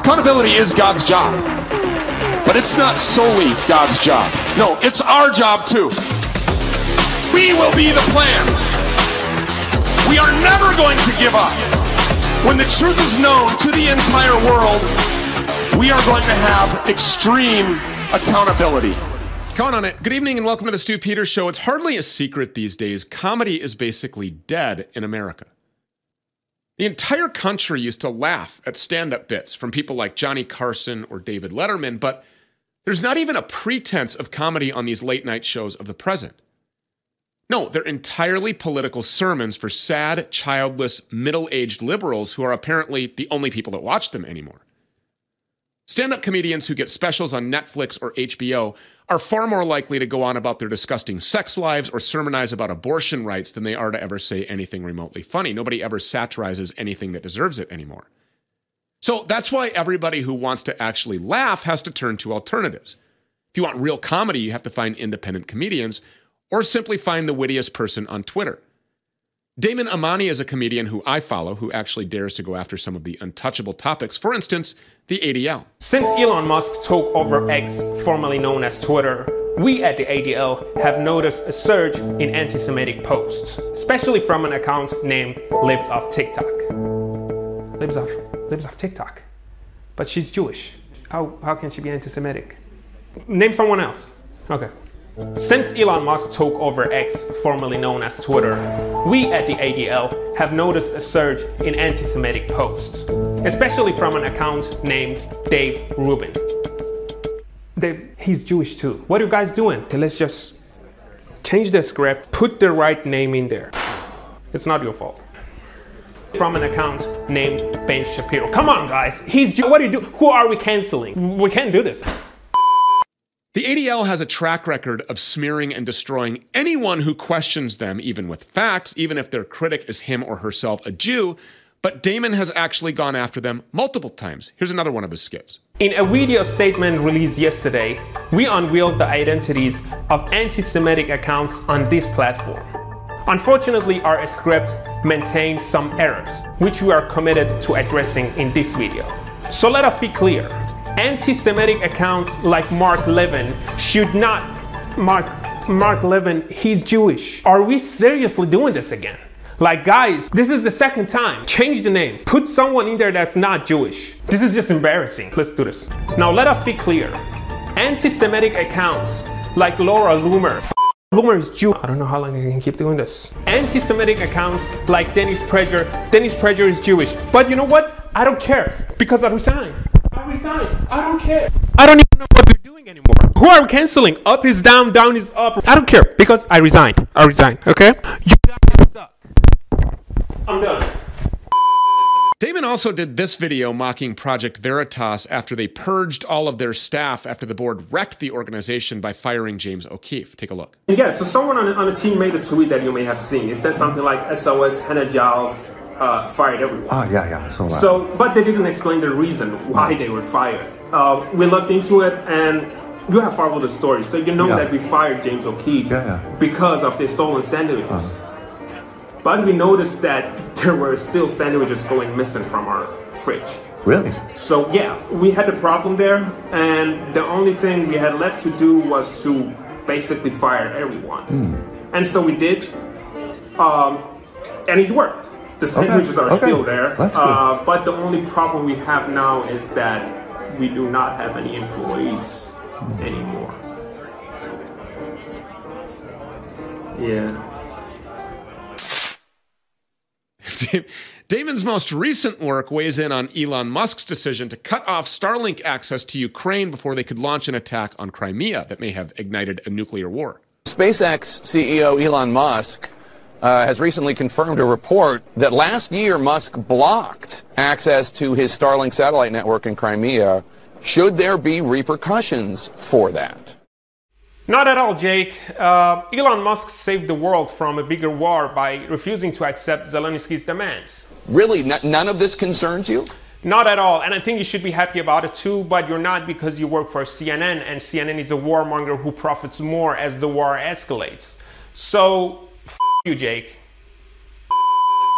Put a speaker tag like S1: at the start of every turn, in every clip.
S1: Accountability is God's job, but it's not solely God's job. No, it's our job too. We will be the plan. We are never going to give up. When the truth is known to the entire world, we are going to have extreme accountability.
S2: Count on it. Good evening and welcome to the Stu Peters Show. It's hardly a secret these days. Comedy is basically dead in America. The entire country used to laugh at stand-up bits from people like Johnny Carson or David Letterman, but there's not even a pretense of comedy on these late-night shows of the present. No, they're entirely political sermons for sad, childless, middle-aged liberals who are apparently the only people that watch them anymore. Stand-up comedians who get specials on Netflix or HBO are far more likely to go on about their disgusting sex lives or sermonize about abortion rights than they are to ever say anything remotely funny. Nobody ever satirizes anything that deserves it anymore. So that's why everybody who wants to actually laugh has to turn to alternatives. If you want real comedy, you have to find independent comedians or simply find the wittiest person on Twitter. Damon Amani is a comedian who I follow who actually dares to go after some of the untouchable topics. For instance, the ADL.
S3: Since Elon Musk took over X, formerly known as Twitter, we at the ADL have noticed a surge in anti-Semitic posts, especially from an account named Libs of TikTok. Libs of TikTok. But she's Jewish. How can she be anti-Semitic? Name someone else. Okay. Since Elon Musk took over X, formerly known as Twitter, we at the ADL have noticed a surge in anti-Semitic posts, especially from an account named Dave Rubin. He's Jewish too. What are you guys doing? Okay, let's just change the script, put the right name in there. It's not your fault. From an account named Ben Shapiro. Come on guys, he's Jewish. What do you do? Who are we canceling? We can't do this.
S2: The ADL has a track record of smearing and destroying anyone who questions them, even with facts, even if their critic is him or herself a Jew, but Damon has actually gone after them multiple times. Here's another one of his skits.
S3: In a video statement released yesterday, we unveiled the identities of anti-Semitic accounts on this platform. Unfortunately, our script maintains some errors, which we are committed to addressing in this video. So let us be clear. Anti-Semitic accounts like Mark Levin should not... Mark Levin, he's Jewish. Are we seriously doing this again? Like guys, this is the second time. Change the name. Put someone in there that's not Jewish. This is just embarrassing. Let's do this. Now let us be clear. Anti-Semitic accounts like Laura Loomer. Loomer is Jew. I don't know how long I can keep doing this. Anti-Semitic accounts like Dennis Prager. Dennis Prager is Jewish. But you know what? I don't care because I resigned. I don't care. I don't even know what we're doing anymore. Who are we canceling? Up is down, down is up. I don't care because I resigned. Okay? You guys suck. I'm done.
S2: Damon also did this video mocking Project Veritas after they purged all of their staff after the board wrecked the organization by firing James O'Keefe. Take a look.
S3: Yeah, so someone on the team made a tweet that you may have seen. It said something like SOS, Hannah Giles, fired everyone.
S4: Oh, yeah, I saw that.
S3: So, but they didn't explain the reason why they were fired. We looked into it, and you have followed the story, so you know that we fired James O'Keefe because of the stolen sandwiches. But we noticed that there were still sandwiches going missing from our fridge.
S4: Really?
S3: So, yeah, we had a problem there, and the only thing we had left to do was to basically fire everyone. And so we did, and it worked. The sandwiches are still there, but the only problem we have now is that we do not have any employees anymore. Yeah.
S2: Damon's most recent work weighs in on Elon Musk's decision to cut off Starlink access to Ukraine before they could launch an attack on Crimea that may have ignited a nuclear war.
S5: SpaceX CEO Elon Musk has recently confirmed a report that last year Musk blocked access to his Starlink satellite network in Crimea. Should there be repercussions for that?
S3: Not at all, Jake. Elon Musk saved the world from a bigger war by refusing to accept Zelensky's demands.
S5: Really? None of this concerns you?
S3: Not at all, and I think you should be happy about it too, but you're not because you work for CNN, and CNN is a warmonger who profits more as the war escalates. So, f*** you, Jake.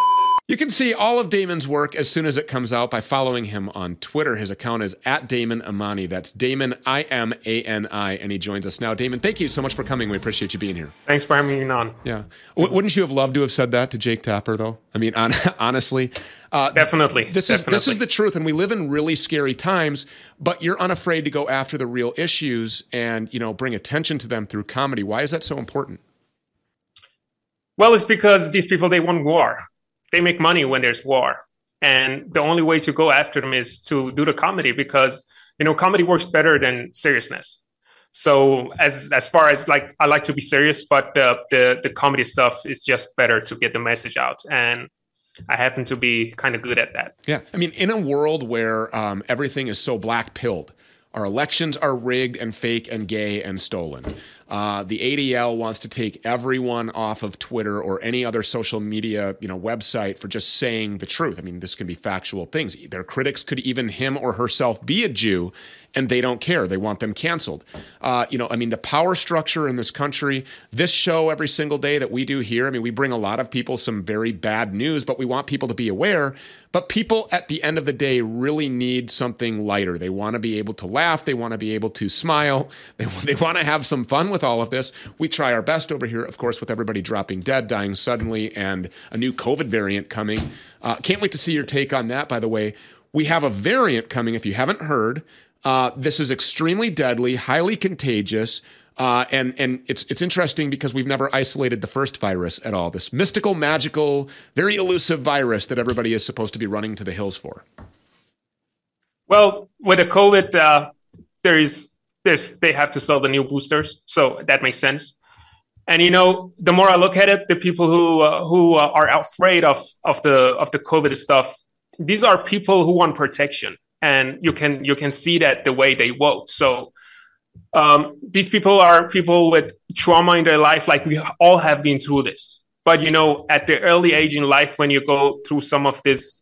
S2: You can see all of Damon's work as soon as it comes out by following him on Twitter. His account is @DamonAmani. That's Damon, I-M-A-N-I, and he joins us now. Damon, thank you so much for coming. We appreciate you being here.
S3: Thanks for having me on.
S2: Yeah. Wouldn't you have loved to have said that to Jake Tapper, though? I mean, honestly.
S3: Definitely.
S2: This is the truth, and we live in really scary times, but you're unafraid to go after the real issues and, bring attention to them through comedy. Why is that so important?
S3: Well, it's because these people, they want war. They make money when there's war. And the only way to go after them is to do the comedy because, comedy works better than seriousness. So as far as I like to be serious, but the comedy stuff is just better to get the message out. And I happen to be kind of good at that.
S2: Yeah. I mean, in a world where everything is so black-pilled, our elections are rigged and fake and gay and stolen. The ADL wants to take everyone off of Twitter or any other social media, website for just saying the truth. I mean, this can be factual things. Their critics could even him or herself be a Jew, and they don't care. They want them canceled. The power structure in this country, this show every single day that we do here, we bring a lot of people some very bad news, but we want people to be aware. But people at the end of the day really need something lighter. They want to be able to laugh. They want to be able to smile. They want to have some fun with all of this. We try our best over here, of course, with everybody dropping dead, dying suddenly, and a new COVID variant coming. Can't wait to see your take on that, by the way. We have a variant coming, if you haven't heard. This is extremely deadly, highly contagious, and it's interesting because we've never isolated the first virus at all. This mystical, magical, very elusive virus that everybody is supposed to be running to the hills for.
S3: Well, with the COVID, they have to sell the new boosters, so that makes sense. And the more I look at it, the people who are afraid of the COVID stuff, these are people who want protection. And you can see that the way they vote. So these people are people with trauma in their life, like we all have been through this. But, at the early age in life, when you go through some of this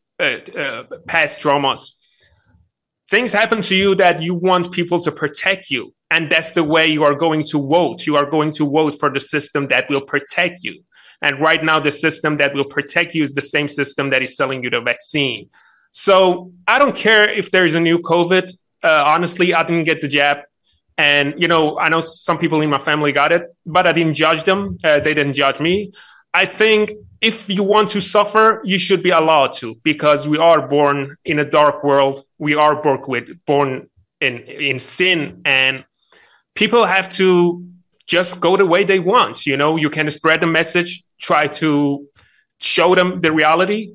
S3: past traumas, things happen to you that you want people to protect you. And that's the way you are going to vote. You are going to vote for the system that will protect you. And right now, the system that will protect you is the same system that is selling you the vaccine. So I don't care if there's a new COVID. Honestly, I didn't get the jab. And, I know some people in my family got it, but I didn't judge them. They didn't judge me. I think if you want to suffer, you should be allowed to, because we are born in a dark world. We are born in sin, and people have to just go the way they want. You can spread the message, try to show them the reality,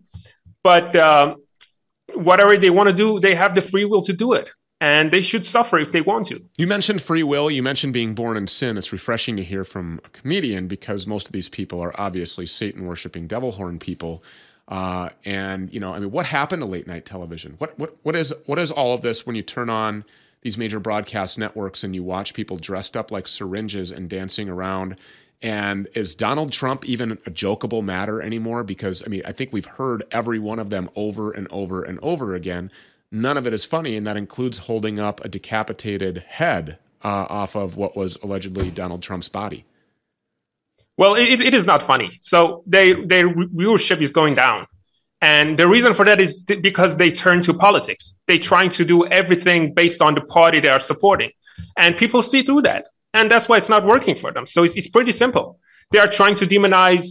S3: but whatever they want to do, they have the free will to do it. And they should suffer if they want to. You
S2: mentioned free will. You mentioned being born in sin. It's refreshing to hear from a comedian because most of these people are obviously Satan-worshiping devil horn people. What happened to late night television? What is all of this when you turn on these major broadcast networks and you watch people dressed up like syringes and dancing around? And is Donald Trump even a jokeable matter anymore? Because, I think we've heard every one of them over and over and over again. None of it is funny, and that includes holding up a decapitated head off of what was allegedly Donald Trump's body.
S3: Well, it is not funny. So their viewership is going down. And the reason for that is because they turn to politics. They're trying to do everything based on the party they are supporting. And people see through that. And that's why it's not working for them. So it's pretty simple. They are trying to demonize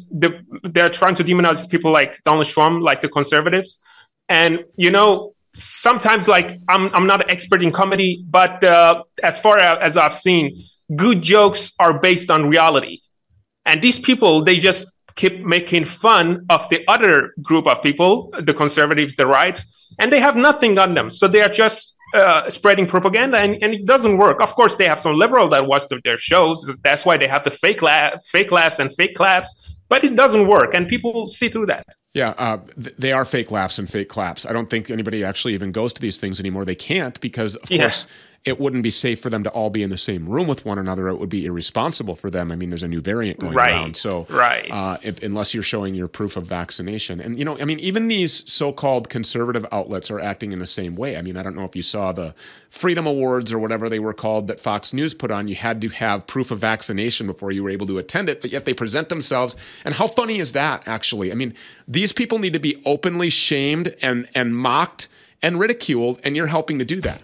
S3: people like Donald Trump, like the conservatives. And, sometimes, I'm not an expert in comedy, but as far as I've seen, good jokes are based on reality. And these people, they just keep making fun of the other group of people, the conservatives, the right, and they have nothing on them. So they are just spreading propaganda, and it doesn't work. Of course, they have some liberal that watch their shows. That's why they have the fake laughs and fake claps, but it doesn't work, and people see through that.
S2: Yeah, they are fake laughs and fake claps. I don't think anybody actually even goes to these things anymore. They can't because, of course, it wouldn't be safe for them to all be in the same room with one another. It would be irresponsible for them. I mean, there's a new variant going around. So unless you're showing your proof of vaccination. And, even these so-called conservative outlets are acting in the same way. I mean, I don't know if you saw the Freedom Awards or whatever they were called that Fox News put on. You had to have proof of vaccination before you were able to attend it, but yet they present themselves. And how funny is that, actually? I mean, these people need to be openly shamed and mocked and ridiculed, and you're helping to do that.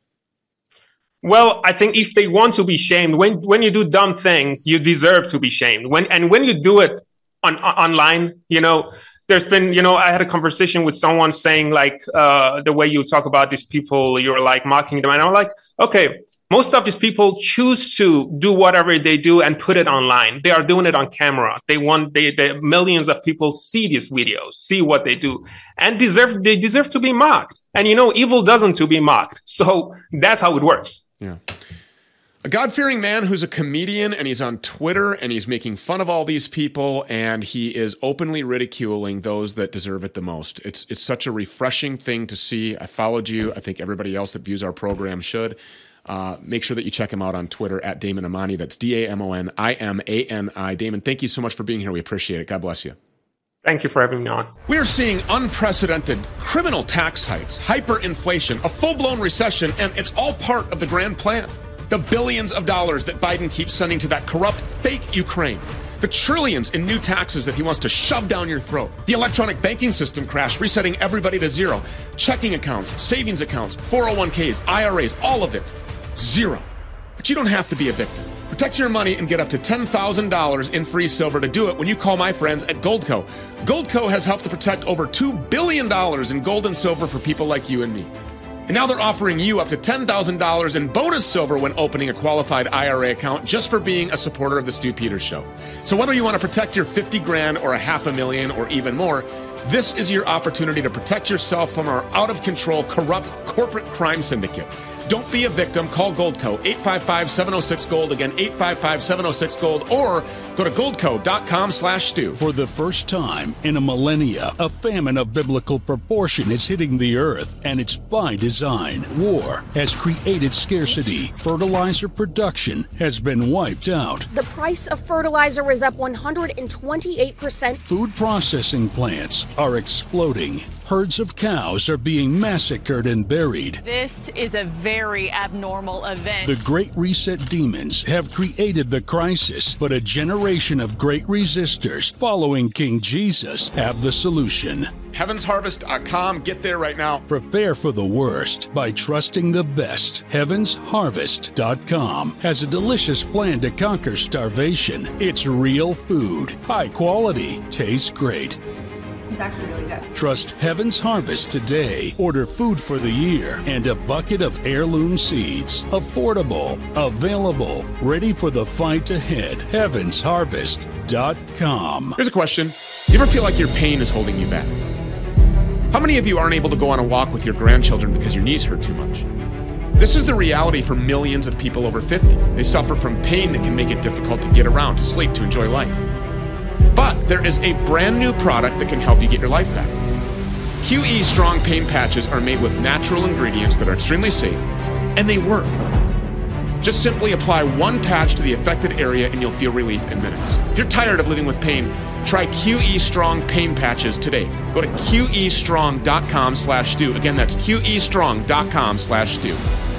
S3: Well, I think if they want to be shamed, when you do dumb things, you deserve to be shamed. When you do it online, there's been, I had a conversation with someone saying like, the way you talk about these people, you're like mocking them. And I'm like, okay, most of these people choose to do whatever they do and put it online. They are doing it on camera. They millions of people see these videos, see what they do, and they deserve to be mocked. And evil doesn't to be mocked. So that's how it works.
S2: Yeah. A God-fearing man who's a comedian, and he's on Twitter, and he's making fun of all these people, and he is openly ridiculing those that deserve it the most. It's such a refreshing thing to see. I followed you. I think everybody else that views our program should. Make sure that you check him out on Twitter at Damon Imani. That's DamonImani. Damon, thank you so much for being here. We appreciate it. God bless you.
S3: Thank you for having me on.
S2: We are seeing unprecedented criminal tax hikes, hyperinflation, a full-blown recession, and it's all part of the grand plan. The billions of dollars that Biden keeps sending to that corrupt, fake Ukraine. The trillions in new taxes that he wants to shove down your throat. The electronic banking system crash, resetting everybody to zero. Checking accounts, savings accounts, 401ks, IRAs, all of it. Zero. But you don't have to be a victim. Protect your money and get up to $10,000 in free silver to do it when you call my friends at Goldco. Goldco has helped to protect over $2 billion in gold and silver for people like you and me. And now they're offering you up to $10,000 in bonus silver when opening a qualified IRA account just for being a supporter of the Stu Peters Show. So whether you want to protect your $50,000 or $500,000 or even more, this is your opportunity to protect yourself from our out-of-control, corrupt corporate crime syndicate. Don't be a victim. Call Goldco, 855-706-GOLD. Again, 855-706-GOLD, or go to goldco.com/Stu.
S4: For the first time in a millennia, a famine of biblical proportion is hitting the earth, and it's by design. War has created scarcity. Fertilizer production has been wiped out.
S6: The price of fertilizer is up 128%.
S4: Food processing plants are exploding. Herds of cows are being massacred and buried.
S7: This is a very abnormal event.
S4: The Great Reset demons have created the crisis, but a generation of great resistors following King Jesus have the solution.
S2: HeavensHarvest.com. Get there right now.
S4: Prepare for the worst by trusting the best. HeavensHarvest.com has a delicious plan to conquer starvation. It's real food. High quality. Tastes great.
S8: It's actually really good.
S4: Trust Heaven's Harvest today. Order food for the year and a bucket of heirloom seeds. Affordable, available, ready for the fight ahead. HeavensHarvest.com.
S2: Here's a question. You ever feel like your pain is holding you back? How many of you aren't able to go on a walk with your grandchildren because your knees hurt too much? This is the reality for millions of people over 50. They suffer from pain that can make it difficult to get around, to sleep, to enjoy life. But there is a brand new product that can help you get your life back. QE Strong Pain Patches are made with natural ingredients that are extremely safe, and they work. Just simply apply one patch to the affected area and you'll feel relief in minutes. If you're tired of living with pain, try QE Strong Pain Patches today. Go to QEstrong.com/Stu. Again, that's QEstrong.com/Stu.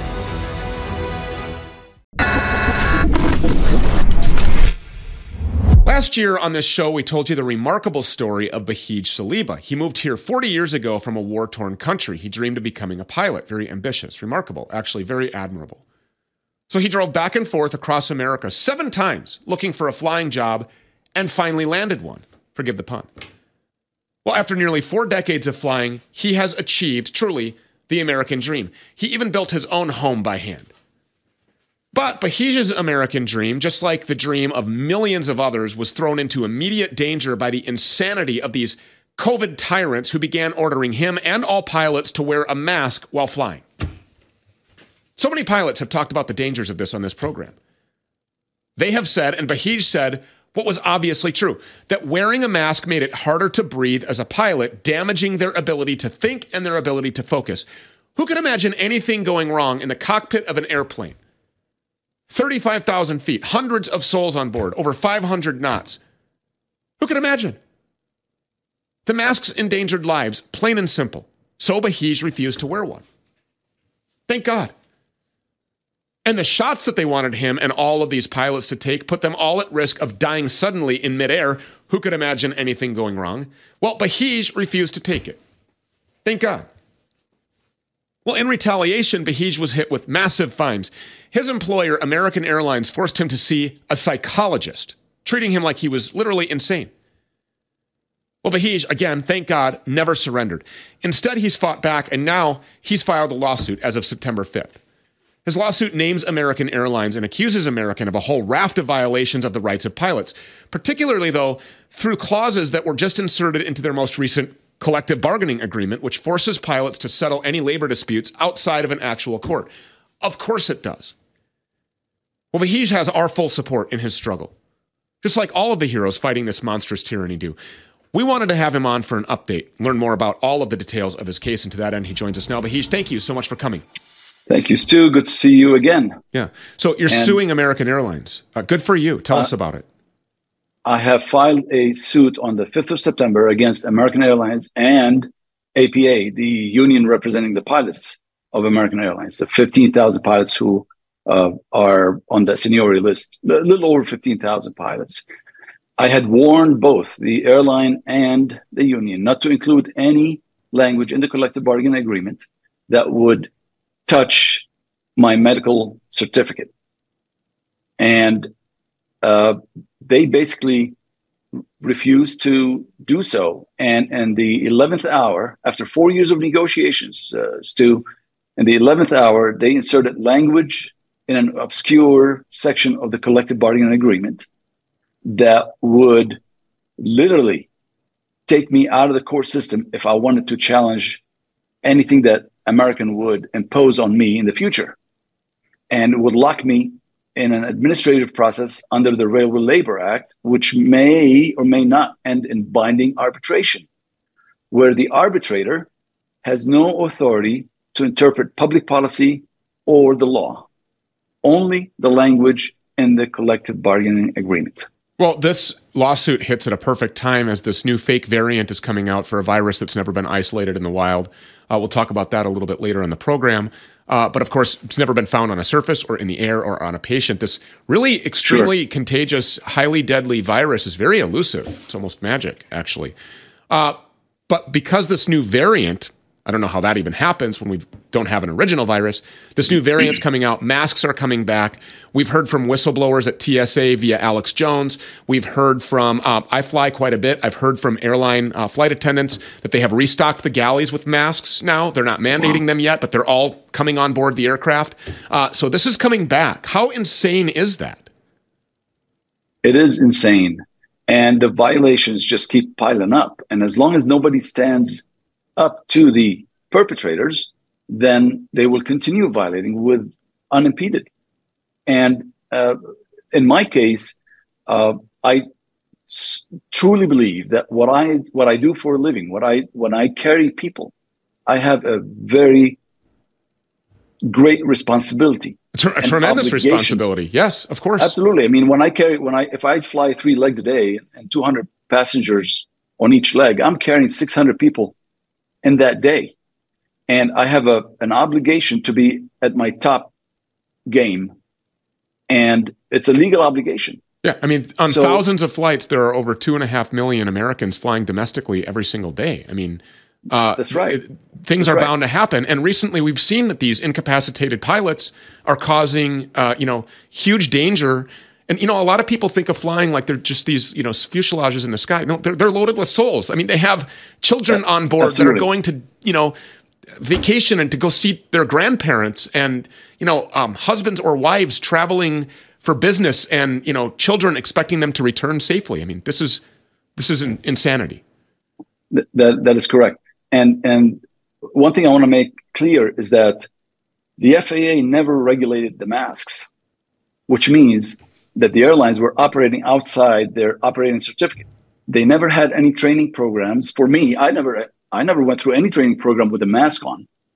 S2: Last year on this show, we told you the remarkable story of Bahij Saliba. He moved here 40 years ago from a war-torn country. He dreamed of becoming a pilot. Very ambitious, remarkable, actually very admirable. So he drove back and forth across America 7 times looking for a flying job and finally landed one. Forgive the pun. Well, after nearly 4 decades of flying, he has achieved, truly, the American dream. He even built his own home by hand. But Bahij's American dream, just like the dream of millions of others, was thrown into immediate danger by the insanity of these COVID tyrants who began ordering him and all pilots to wear a mask while flying. So many pilots have talked about the dangers of this on this program. They have said, and Bahij said, what was obviously true, that wearing a mask made it harder to breathe as a pilot, damaging their ability to think and their ability to focus. Who could imagine anything going wrong in the cockpit of an airplane? 35,000 feet, hundreds of souls on board, over 500 knots. Who could imagine? The masks endangered lives, plain and simple. So Bahij refused to wear one. Thank God. And the shots that they wanted him and all of these pilots to take put them all at risk of dying suddenly in midair. Who could imagine anything going wrong? Well, Bahij refused to take it. Thank God. Well, in retaliation, Bahij was hit with massive fines. His employer, American Airlines, forced him to see a psychologist, treating him like he was literally insane. Well, Bahij, again, thank God, never surrendered. Instead, he's fought back, and now he's filed a lawsuit as of September 5th. His lawsuit names American Airlines and accuses American of a whole raft of violations of the rights of pilots, particularly, though, through clauses that were just inserted into their most recent collective bargaining agreement, which forces pilots to settle any labor disputes outside of an actual court. Of course it does. Well, Bahij has our full support in his struggle, just like all of the heroes fighting this monstrous tyranny do. We wanted to have him on for an update, learn more about all of the details of his case, and to that end, he joins us now. Bahij, thank you so much for coming.
S9: Thank you, Stu. Good to see you again.
S2: Yeah. So you're suing American Airlines. Good for you. Tell us about it.
S9: I have filed a suit on the 5th of September against American Airlines and APA, the union representing the pilots of American Airlines, the 15,000 pilots who are on the seniority list, a little over 15,000 pilots. I had warned both the airline and the union not to include any language in the collective bargaining agreement that would touch my medical certificate. And they basically refused to do so. And the 11th hour, after 4 years of negotiations, Stu, in the 11th hour, they inserted language in an obscure section of the collective bargaining agreement that would literally take me out of the court system if I wanted to challenge anything that American would impose on me in the future. And it would lock me in an administrative process under the Railway Labor Act, which may or may not end in binding arbitration, where the arbitrator has no authority to interpret public policy or the law, only the language in the collective bargaining agreement.
S2: Well, this lawsuit hits at a perfect time as this new fake variant is coming out for a virus that's never been isolated in the wild. We'll talk about that a little bit later in the program. But of course, it's never been found on a surface or in the air or on a patient. This really extremely contagious, highly deadly virus is very elusive. It's almost magic, actually. But because this new variant, I don't know how that even happens when we don't have an original virus. This new variant's coming out. Masks are coming back. We've heard from whistleblowers at TSA via Alex Jones. We've heard from, I fly quite a bit. I've heard from airline flight attendants that they have restocked the galleys with masks now. They're not mandating them yet, but they're all coming on board the aircraft. So this is coming back. How insane is that?
S9: It is insane. And the violations just keep piling up. And as long as nobody stands up to the perpetrators, then they will continue violating with unimpeded. And in my case, I truly believe that what I do for a living, when I carry people, I have a very great responsibility.
S2: A tremendous responsibility. Yes, of course.
S9: Absolutely. I mean, if I fly 3 legs a day and 200 passengers on each leg, I'm carrying 600 people in that day. And I have an obligation to be at my top game. And it's a legal obligation.
S2: Yeah. I mean, on thousands of flights, there are over 2.5 million Americans flying domestically every single day. I mean,
S9: that's right.
S2: Things are bound to happen. And recently we've seen that these incapacitated pilots are causing, huge danger. And, a lot of people think of flying like they're just these, fuselages in the sky. No, they're loaded with souls. I mean, they have children on board that are going to, vacation and to go see their grandparents and, husbands or wives traveling for business and, children expecting them to return safely. I mean, this is insanity.
S9: That is correct. And one thing I want to make clear is that the FAA never regulated the masks, which means that the airlines were operating outside their operating certificate. They never had any training programs. For me, I never went through any training program with a mask on.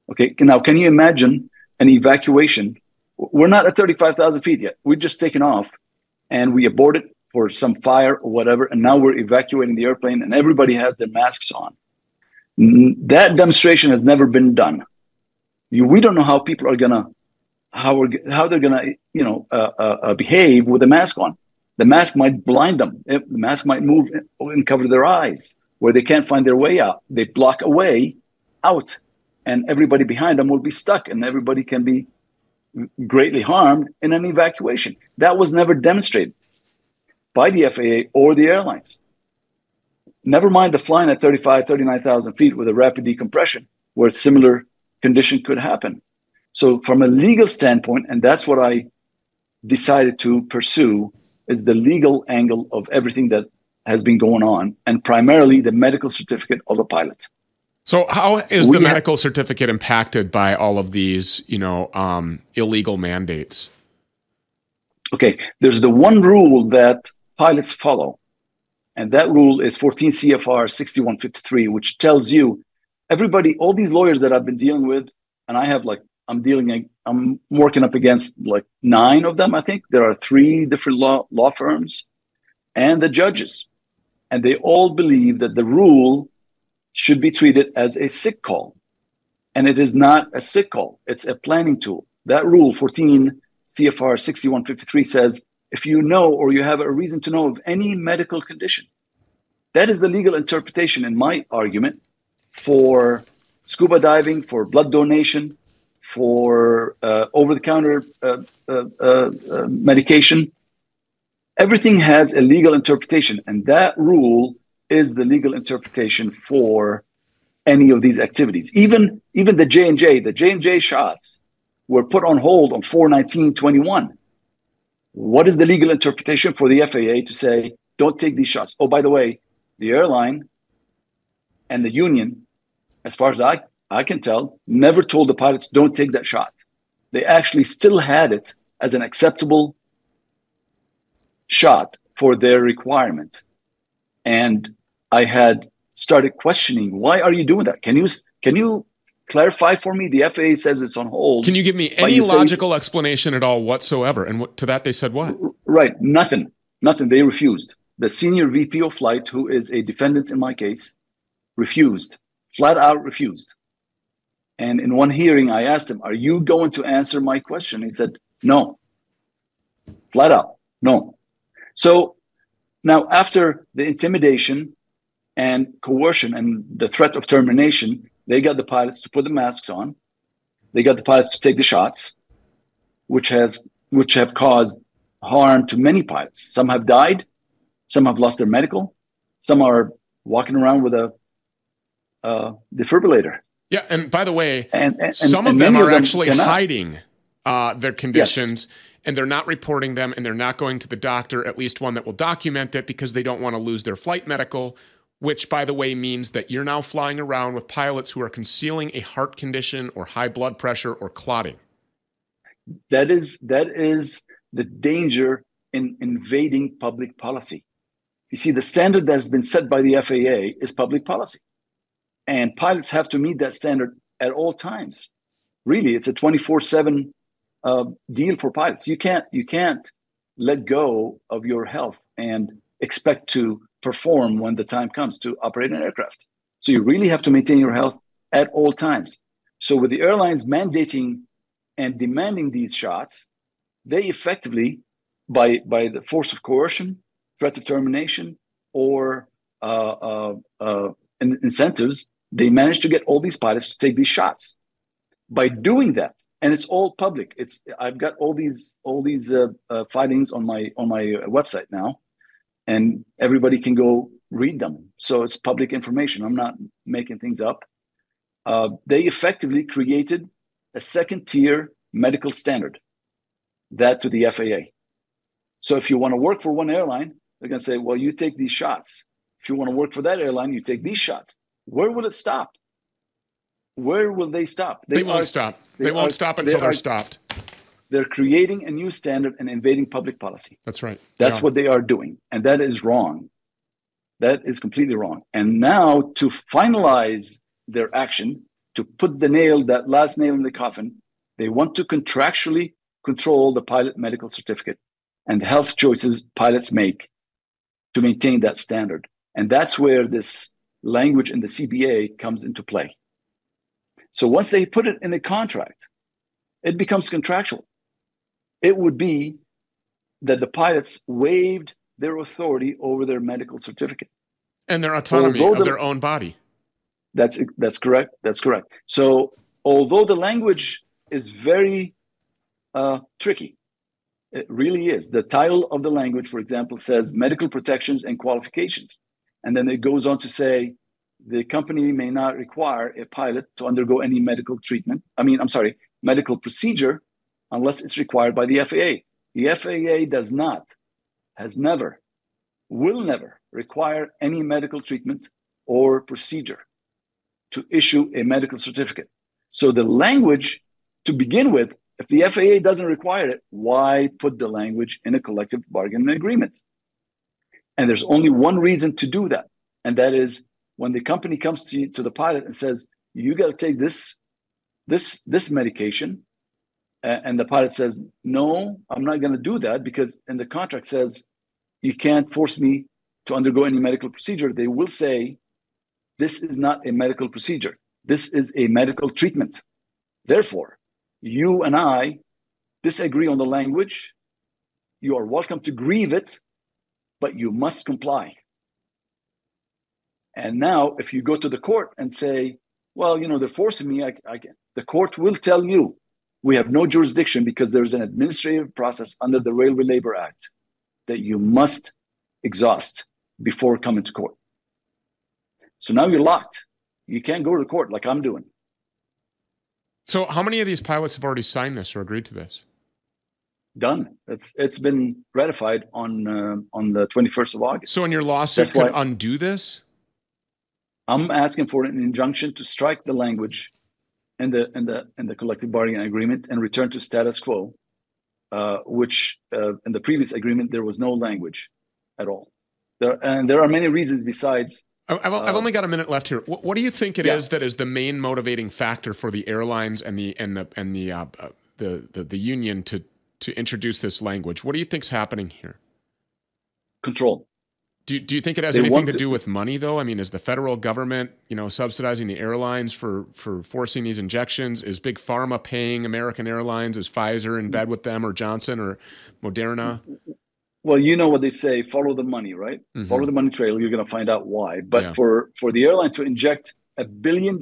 S9: Okay, now can you imagine an evacuation? We're not at 35,000 feet yet. We've just taken off and we aborted for some fire or whatever, and now we're evacuating the airplane and everybody has their masks on. That demonstration has never been done. We don't know how people are gonna, how they're gonna, behave with a mask on. The mask might blind them. The mask might move and cover their eyes where they can't find their way out. They block a way out, and everybody behind them will be stuck, and everybody can be greatly harmed in an evacuation. That was never demonstrated by the FAA or the airlines. Never mind the flying at 39,000 feet with a rapid decompression, where a similar condition could happen. So from a legal standpoint, and that's what I decided to pursue, is the legal angle of everything that has been going on, and primarily the medical certificate of a pilot.
S2: So how is the medical certificate impacted by all of these, illegal mandates?
S9: Okay, there's the one rule that pilots follow, and that rule is 14 CFR 6153, which tells you everybody, all these lawyers that I've been dealing with, and I'm working up against 9 of them, I think. There are 3 different law firms and the judges, and they all believe that the rule should be treated as a sick call. And it is not a sick call. It's a planning tool. That rule, 14 CFR 6153, says, if you know or you have a reason to know of any medical condition, that is the legal interpretation, in my argument, for scuba diving, for blood donation, for over-the-counter medication. Everything has a legal interpretation, and that rule is the legal interpretation for any of these activities. Even the J&J shots were put on hold on 4/19/21. What is the legal interpretation for the FAA to say, don't take these shots? Oh, by the way, the airline and the union, as far as I can tell, never told the pilots, don't take that shot. They actually still had it as an acceptable shot for their requirement. And I had started questioning, why are you doing that? Can you clarify for me? The FAA says it's on hold.
S2: Can you give me any logical explanation at all whatsoever? And to that they said what?
S9: Right, nothing. They refused. The senior VP of flight, who is a defendant in my case, refused, flat out refused. And in one hearing, I asked him, are you going to answer my question? He said, no, flat out, no. So now after the intimidation and coercion and the threat of termination, they got the pilots to put the masks on. They got the pilots to take the shots, which have caused harm to many pilots. Some have died. Some have lost their medical. Some are walking around with a defibrillator.
S2: Yeah, and by the way, some of them are actually hiding their conditions, and they're not reporting them, and they're not going to the doctor, at least one that will document it, because they don't want to lose their flight medical, which, by the way, means that you're now flying around with pilots who are concealing a heart condition or high blood pressure or clotting.
S9: That is the danger in invading public policy. You see, the standard that has been set by the FAA is public policy. And pilots have to meet that standard at all times. Really, it's a 24/7 deal for pilots. You can't let go of your health and expect to perform when the time comes to operate an aircraft. So you really have to maintain your health at all times. So with the airlines mandating and demanding these shots, they effectively, by the force of coercion, threat of termination, or incentives, they managed to get all these pilots to take these shots. By doing that, and it's all public. I've got all these filings on my website now, and everybody can go read them. So it's public information. I'm not making things up. They effectively created a second-tier medical standard, that to the FAA. So if you want to work for one airline, they're going to say, well, you take these shots. If you want to work for that airline, you take these shots. Where will it stop? Where will they stop?
S2: They won't stop. They won't stop until they're stopped.
S9: They're creating a new standard and invading public policy.
S2: That's right.
S9: That's what they are doing. And that is wrong. That is completely wrong. And now to finalize their action, to put that last nail in the coffin. They want to contractually control the pilot medical certificate and the health choices pilots make to maintain that standard. And that's where this language in the CBA comes into play. So once they put it in a contract, it becomes contractual. It would be that the pilots waived their authority over their medical certificate.
S2: And their autonomy of their own body.
S9: That's correct. That's correct. So although the language is very tricky, it really is. The title of the language, for example, says medical protections and qualifications. And then it goes on to say the company may not require a pilot to undergo any medical medical procedure unless it's required by the FAA. The FAA does not, has never, will never require any medical treatment or procedure to issue a medical certificate. So the language, to begin with, if the FAA doesn't require it, why put the language in a collective bargaining agreement? And there's only one reason to do that. And that is when the company comes to the pilot and says, you got to take this medication. And the pilot says, no, I'm not going to do that because in the contract says, you can't force me to undergo any medical procedure. They will say, this is not a medical procedure. This is a medical treatment. Therefore, you and I disagree on the language. You are welcome to grieve it, but you must comply. And now, if you go to the court and say, well, they're forcing me, the court will tell you, we have no jurisdiction because there's an administrative process under the Railway Labor Act that you must exhaust before coming to court. So now you're locked. You can't go to court like I'm doing.
S2: So how many of these pilots have already signed this or agreed to this?
S9: Done. It's been ratified on the 21st of August.
S2: So in your lawsuit could undo this?
S9: I'm asking for an injunction to strike the language in the collective bargaining agreement and return to status quo, which in the previous agreement there was no language at all. There are many reasons besides.
S2: I've only got a minute left here. What do you think it is that is the main motivating factor for the airlines and the union to introduce this language? What do you think's happening here?
S9: Control.
S2: Do you think it has anything to do with money, though? I mean, is the federal government, subsidizing the airlines for forcing these injections? Is Big Pharma paying American Airlines? Is Pfizer in bed with them, or Johnson, or Moderna?
S9: Well, you know what they say, follow the money, right? Mm-hmm. Follow the money trail, you're going to find out why. But for the airline to inject $1 billion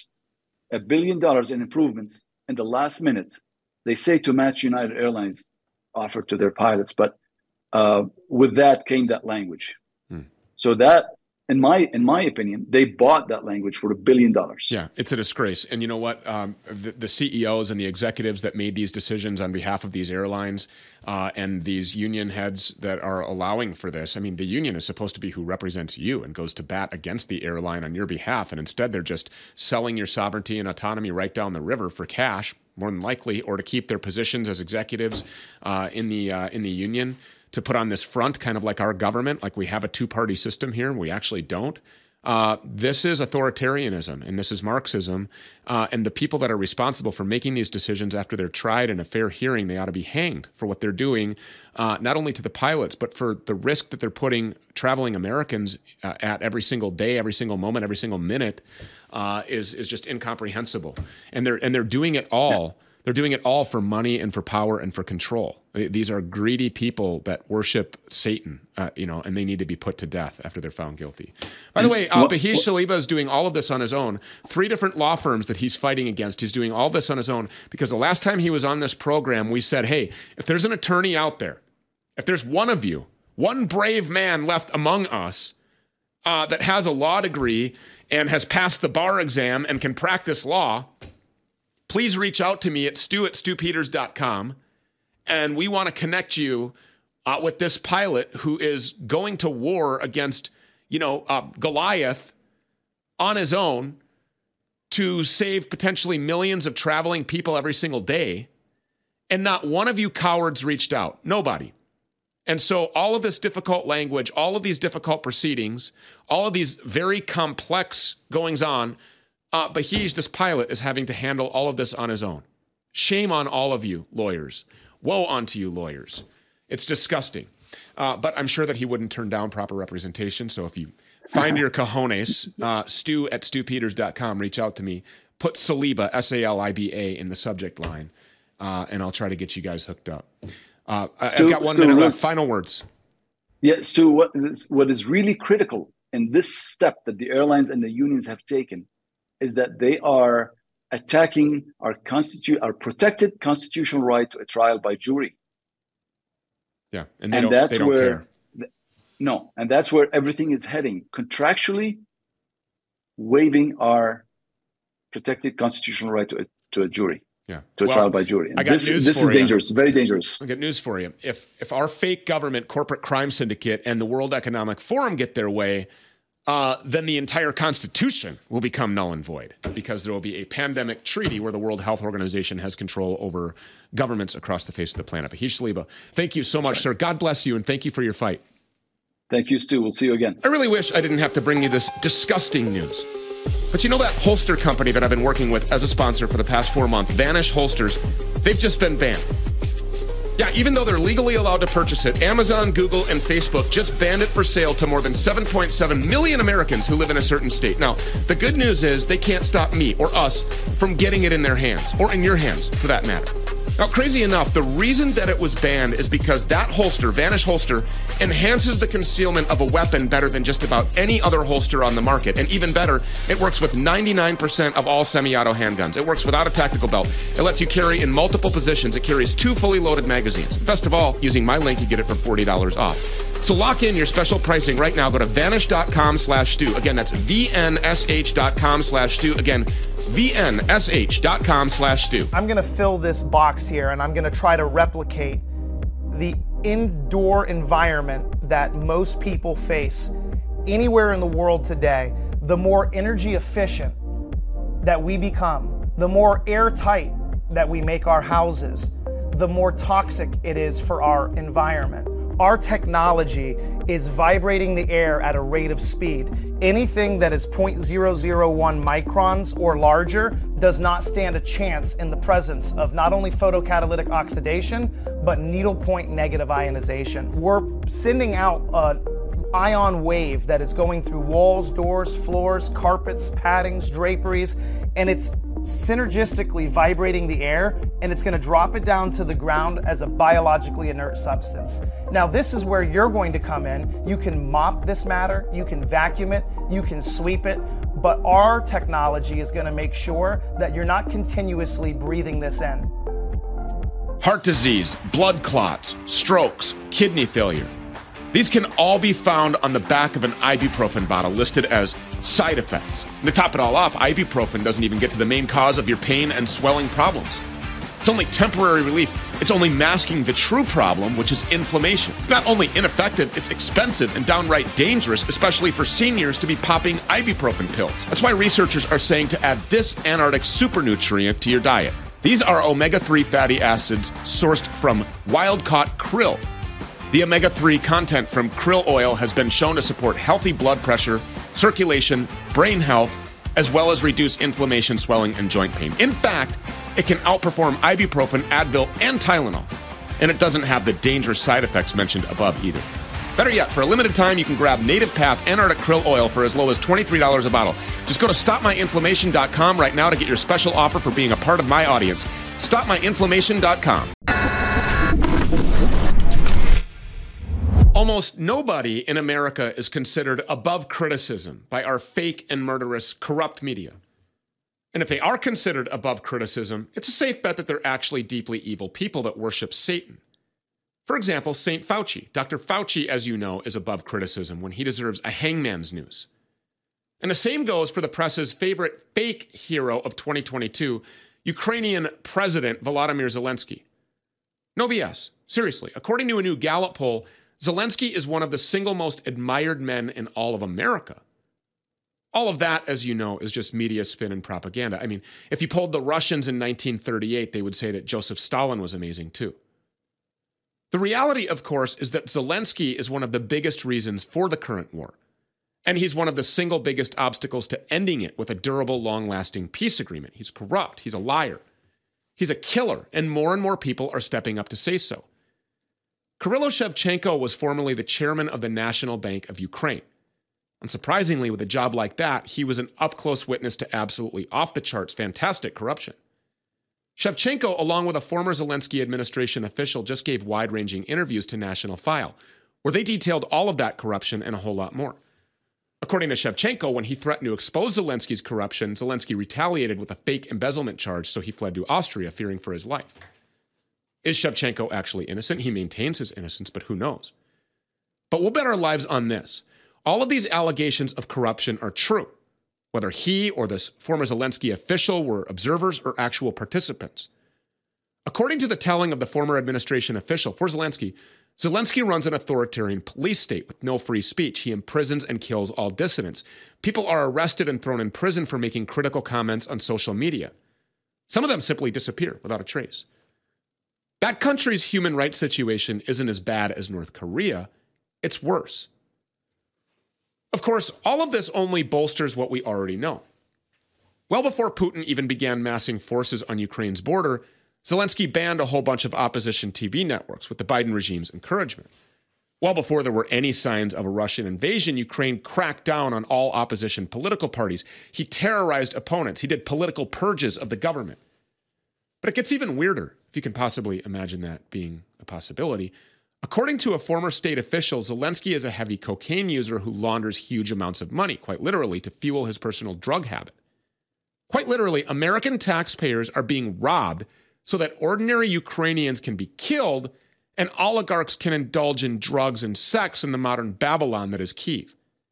S9: in improvements in the last minute, they say to match United Airlines offer to their pilots. But with that came that language. So that, in my opinion, they bought that language for $1 billion.
S2: Yeah, it's a disgrace. And you know what? The CEOs and the executives that made these decisions on behalf of these airlines and these union heads that are allowing for this, I mean, the union is supposed to be who represents you and goes to bat against the airline on your behalf. And instead, they're just selling your sovereignty and autonomy right down the river for cash, more than likely, or to keep their positions as executives in the union, to put on this front, kind of like our government, like we have a two-party system here, and we actually don't. This is authoritarianism, and this is Marxism. And the people that are responsible for making these decisions after they're tried in a fair hearing, they ought to be hanged for what they're doing, not only to the pilots, but for the risk that they're putting traveling Americans at every single day, every single moment, every single minute, is just incomprehensible. And they're doing it all. Yeah. They're doing it all for money and for power and for control. These are greedy people that worship Satan, and they need to be put to death after they're found guilty. By the way, Bahish Saliba is doing all of this on his own. 3 different law firms that he's fighting against. He's doing all this on his own because the last time he was on this program, we said, hey, if there's an attorney out there, if there's one of you, one brave man left among us that has a law degree and has passed the bar exam and can practice law, please reach out to me at stu@stupeters.com, and we want to connect you with this pilot who is going to war against, Goliath on his own to save potentially millions of traveling people every single day, and not one of you cowards reached out. Nobody. And so all of this difficult language, all of these difficult proceedings, all of these very complex goings-on Bahij, this pilot, is having to handle all of this on his own. Shame on all of you lawyers. Woe unto you lawyers. It's disgusting. But I'm sure that he wouldn't turn down proper representation. So if you find your cojones, stu@stupeters.com, reach out to me. Put Saliba, S-A-L-I-B-A, in the subject line, and I'll try to get you guys hooked up. I've got 1 minute left. Final words.
S9: Yeah, Stu, what is really critical in this step that the airlines and the unions have taken is that they are attacking our protected constitutional right to a trial by jury.
S2: Yeah, and they don't care.
S9: And that's where everything is heading. Contractually waiving our protected constitutional right to a jury.
S2: Yeah,
S9: to a trial by jury. And
S2: I got news for you.
S9: This is dangerous, very dangerous.
S2: I got news for you. If our fake government, corporate crime syndicate, and the World Economic Forum get their way, then the entire Constitution will become null and void, because there will be a pandemic treaty where the World Health Organization has control over governments across the face of the planet. Bahij Saliba, thank you so much, sir. God bless you, and thank you for your fight.
S9: Thank you, Stu. We'll see you again.
S2: I really wish I didn't have to bring you this disgusting news. But you know that holster company that I've been working with as a sponsor for the past 4 months, Vanish Holsters, they've just been banned. Yeah, even though they're legally allowed to purchase it, Amazon, Google, and Facebook just banned it for sale to more than 7.7 million Americans who live in a certain state. Now, the good news is they can't stop me or us from getting it in their hands, or in your hands, for that matter. Now, crazy enough, the reason that it was banned is because that holster, Vanish Holster, enhances the concealment of a weapon better than just about any other holster on the market. And even better, it works with 99% of all semi-auto handguns. It works without a tactical belt. It lets you carry in multiple positions. It carries 2 fully loaded magazines. Best of all, using my link, you get it for $40 off. So lock in your special pricing right now. Go to vanish.com/Stu. Again, that's vnsh.com/Stu. Again, vnsh.com/Stu.
S10: I'm going to fill this box here, and I'm going to try to replicate the indoor environment that most people face anywhere in the world today. The more energy efficient that we become, the more airtight that we make our houses, the more toxic it is for our environment. Our technology is vibrating the air at a rate of speed. Anything that is 0.001 microns or larger does not stand a chance in the presence of not only photocatalytic oxidation, but needlepoint negative ionization. We're sending out an ion wave that is going through walls, doors, floors, carpets, paddings, draperies, and it's synergistically vibrating the air, and it's going to drop it down to the ground as a biologically inert substance. Now, this is where you're going to come in. You can mop this matter, you can vacuum it, you can sweep it, but our technology is going to make sure that you're not continuously breathing this in.
S2: Heart disease, blood clots, strokes, kidney failure. These can all be found on the back of an ibuprofen bottle listed as side effects. And to top it all off, ibuprofen doesn't even get to the main cause of your pain and swelling problems. It's only temporary relief. It's only masking the true problem, which is inflammation. It's not only ineffective, it's expensive and downright dangerous, especially for seniors to be popping ibuprofen pills. That's why researchers are saying to add this Antarctic super nutrient to your diet. These are omega-3 fatty acids sourced from wild-caught krill. The omega-3 content from krill oil has been shown to support healthy blood pressure, circulation, brain health, as well as reduce inflammation, swelling, and joint pain. In fact, it can outperform ibuprofen, Advil, and Tylenol. And it doesn't have the dangerous side effects mentioned above either. Better yet, for a limited time, you can grab Native Path Antarctic Krill Oil for as low as $23 a bottle. Just go to stopmyinflammation.com right now to get your special offer for being a part of my audience. Stopmyinflammation.com. Almost nobody in America is considered above criticism by our fake and murderous, corrupt media. And if they are considered above criticism, it's a safe bet that they're actually deeply evil people that worship Satan. For example, St. Fauci. Dr. Fauci, as you know, is above criticism when he deserves a hangman's noose. And the same goes for the press's favorite fake hero of 2022, Ukrainian President Volodymyr Zelensky. No BS. Seriously. According to a new Gallup poll, Zelensky is one of the single most admired men in all of America. All of that, as you know, is just media spin and propaganda. I mean, if you polled the Russians in 1938, they would say that Joseph Stalin was amazing too. The reality, of course, is that Zelensky is one of the biggest reasons for the current war. And he's one of the single biggest obstacles to ending it with a durable, long-lasting peace agreement. He's corrupt. He's a liar. He's a killer, and more people are stepping up to say so. Kyrylo Shevchenko was formerly the chairman of the National Bank of Ukraine. Unsurprisingly, with a job like that, he was an up-close witness to absolutely off-the-charts, fantastic corruption. Shevchenko, along with a former Zelensky administration official, just gave wide-ranging interviews to National File, where they detailed all of that corruption and a whole lot more. According to Shevchenko, when he threatened to expose Zelensky's corruption, Zelensky retaliated with a fake embezzlement charge, so he fled to Austria, fearing for his life. Is Shevchenko actually innocent? He maintains his innocence, but who knows? But we'll bet our lives on this. All of these allegations of corruption are true, whether he or this former Zelensky official were observers or actual participants. According to the telling of the former administration official for Zelensky, Zelensky runs an authoritarian police state with no free speech. He imprisons and kills all dissidents. People are arrested and thrown in prison for making critical comments on social media. Some of them simply disappear without a trace. That country's human rights situation isn't as bad as North Korea. It's worse. Of course, all of this only bolsters what we already know. Well before Putin even began massing forces on Ukraine's border, Zelensky banned a whole bunch of opposition TV networks with the Biden regime's encouragement. Well before there were any signs of a Russian invasion, Ukraine cracked down on all opposition political parties. He terrorized opponents. He did political purges of the government. But it gets even weirder, if you can possibly imagine that being a possibility. According to a former state official, Zelensky is a heavy cocaine user who launders huge amounts of money, quite literally, to fuel his personal drug habit. Quite literally, American taxpayers are being robbed so that ordinary Ukrainians can be killed and oligarchs can indulge in drugs and sex in the modern Babylon that is Kyiv.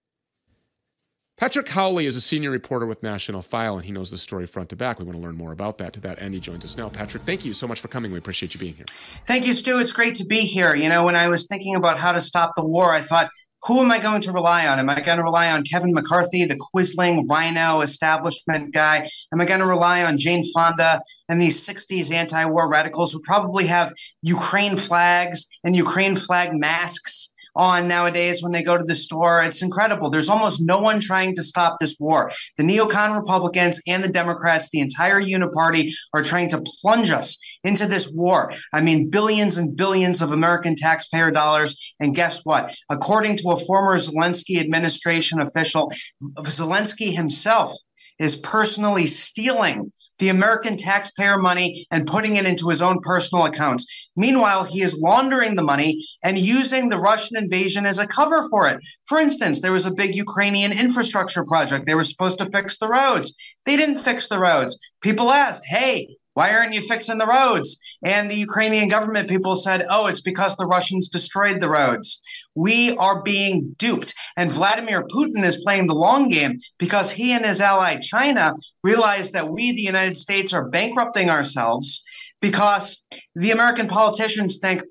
S2: Patrick Howley is a senior reporter with National File, and he knows the story front to back. We want to learn more about that. To that end, he joins us now. Patrick, thank you so much for coming. We appreciate you being here.
S11: Thank you, Stu. It's great to be here. You know, when I was thinking about how to stop the war, I thought, who am I going to rely on? Am I going to rely on Kevin McCarthy, the Quisling rhino establishment guy? Am I going to rely on Jane Fonda and these 60s anti-war radicals who probably have Ukraine flags and Ukraine flag masks on nowadays when they go to the store? It's incredible. There's almost no one trying to stop this war. The neocon Republicans and the Democrats, the entire uniparty, are trying to plunge us into this war. I mean, billions and billions of American taxpayer dollars. And guess what? According to a former Zelensky administration official, Zelensky himself is personally stealing the American taxpayer money and putting it into his own personal accounts. Meanwhile, he is laundering the money and using the Russian invasion as a cover for it. For instance, there was a big Ukrainian infrastructure project. They were supposed to fix the roads. They didn't fix the roads. People asked, hey, why aren't you fixing the roads? And the Ukrainian government people said, oh, it's because the Russians destroyed the roads. We are being duped. And Vladimir Putin is playing the long game because he and his ally China realize that we, the United States, are bankrupting ourselves because the American politicians think,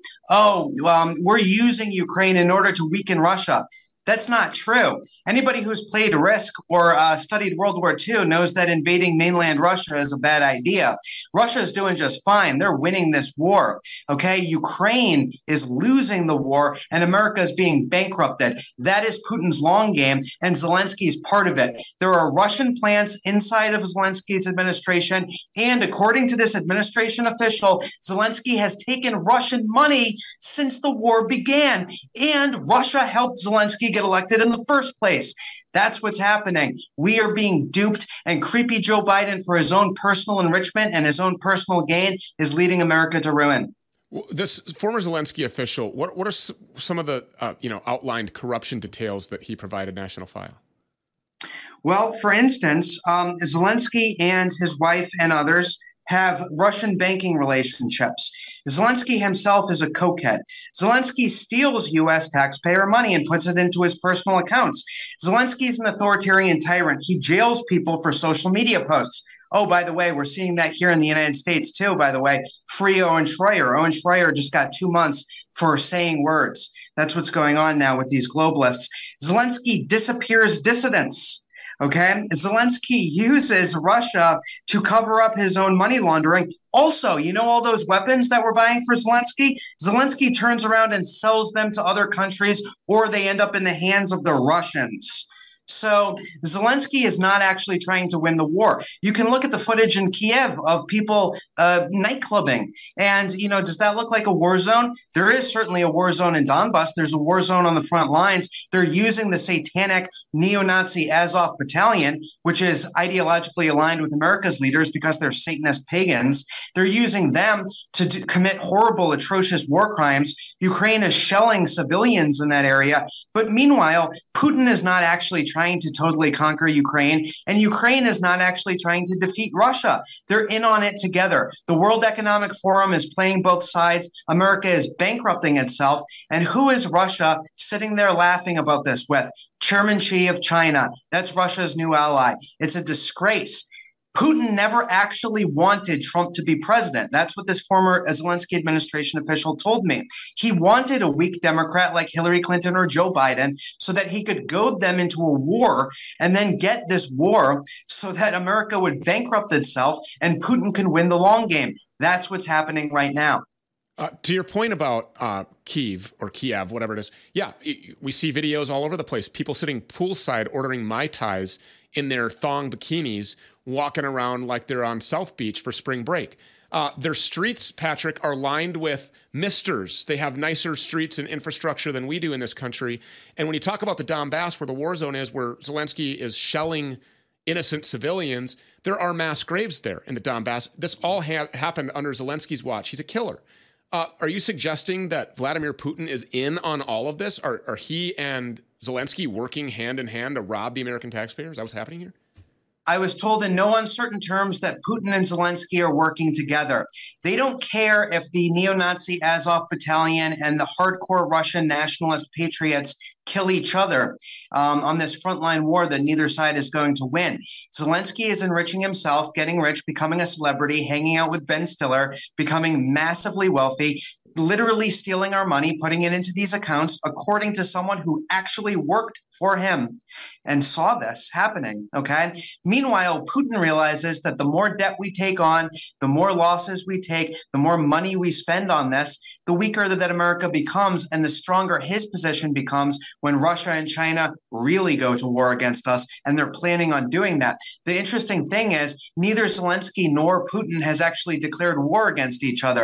S11: we're using Ukraine in order to weaken Russia. That's not true. Anybody who's played Risk or studied World War II knows that invading mainland Russia is a bad idea. Russia is doing just fine. They're winning this war. Okay, Ukraine is losing the war and America is being bankrupted. That is Putin's long game, and Zelensky's part of it. There are Russian plants inside of Zelensky's administration, and according to this administration official, Zelensky has taken Russian money since the war began, and Russia helped Zelensky get elected in the first place. That's what's happening. We are being duped, and creepy Joe Biden, for his own personal enrichment and his own personal gain, is leading America to ruin.
S2: This former Zelensky official, what are some of the outlined corruption details that he provided National File?
S11: Well, for instance, Zelensky and his wife and others have Russian banking relationships. Zelensky himself is a cokehead. Zelensky steals U.S. taxpayer money and puts it into his personal accounts. Zelensky is an authoritarian tyrant. He jails people for social media posts. Oh, by the way, we're seeing that here in the United States too, by the way. Free Owen Schroyer. Owen Schroyer just got 2 months for saying words. That's what's going on now with these globalists. Zelensky disappears dissidents. Okay, Zelensky uses Russia to cover up his own money laundering. Also, you know all those weapons that we're buying for Zelensky? Zelensky turns around and sells them to other countries, or they end up in the hands of the Russians. So Zelensky is not actually trying to win the war. You can look at the footage in Kiev of people nightclubbing. And, does that look like a war zone? There is certainly a war zone in Donbass. There's a war zone on the front lines. They're using the satanic neo-Nazi Azov battalion, which is ideologically aligned with America's leaders because they're Satanist pagans. They're using them to commit horrible, atrocious war crimes. Ukraine is shelling civilians in that area. But meanwhile, Putin is not actually trying to totally conquer Ukraine, and Ukraine is not actually trying to defeat Russia. They're in on it together. The World Economic Forum is playing both sides. America is bankrupting itself. And who is Russia sitting there laughing about this with? Chairman Xi of China. That's Russia's new ally. It's a disgrace. Putin never actually wanted Trump to be president. That's what this former Zelensky administration official told me. He wanted a weak Democrat like Hillary Clinton or Joe Biden so that he could goad them into a war and then get this war so that America would bankrupt itself and Putin can win the long game. That's what's happening right now.
S2: To your point about Kiev, whatever it is, yeah, we see videos all over the place. People sitting poolside ordering Mai Tais in their thong bikinis, walking around like they're on South Beach for spring break. Their streets, Patrick, are lined with misters. They have nicer streets and infrastructure than we do in this country. And when you talk about the Donbass, where the war zone is, where Zelensky is shelling innocent civilians, there are mass graves there in the Donbass. This all happened under Zelensky's watch. He's a killer. Are you suggesting that Vladimir Putin is in on all of this? Are he and Zelensky working hand in hand to rob the American taxpayer? Is that what's happening here?
S11: I was told in no uncertain terms that Putin and Zelensky are working together. They don't care if the neo-Nazi Azov battalion and the hardcore Russian nationalist patriots kill each other on this frontline war that neither side is going to win. Zelensky is enriching himself, getting rich, becoming a celebrity, hanging out with Ben Stiller, becoming massively wealthy, literally stealing our money, putting it into these accounts, according to someone who actually worked for him and saw this happening, okay? Meanwhile, Putin realizes that the more debt we take on, the more losses we take, the more money we spend on this, the weaker that America becomes and the stronger his position becomes when Russia and China really go to war against us, and they're planning on doing that. The interesting thing is neither Zelensky nor Putin has actually declared war against each other.